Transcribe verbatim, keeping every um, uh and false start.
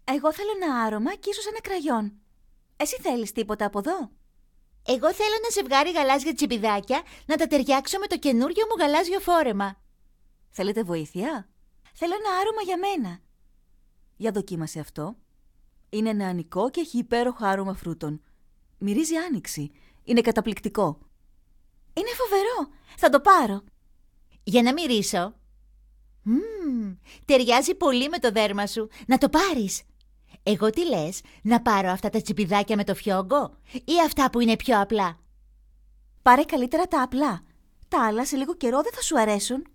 Εγώ θέλω ένα άρωμα και ίσως ένα κραγιόν. Εσύ θέλεις τίποτα από εδώ? Εγώ θέλω ένα ζευγάρι γαλάζια τσιπιδάκια να τα ταιριάξω με το καινούριο μου γαλάζιο φόρεμα. Θέλετε βοήθεια? Θέλω ένα άρωμα για μένα. Για δοκίμασε αυτό. Είναι νεανικό και έχει υπέροχα άρωμα φρούτων. Μυρίζει άνοιξη. Είναι καταπληκτικό. Είναι φοβερό. Θα το πάρω. Για να μυρίσω. Μμμ, ταιριάζει πολύ με το δέρμα σου. Να το πάρεις. Εγώ τι λες, να πάρω αυτά τα τσιπιδάκια με το φιόγκο ή αυτά που είναι πιο απλά? Πάρε καλύτερα τα απλά. Τα άλλα σε λίγο καιρό δεν θα σου αρέσουν.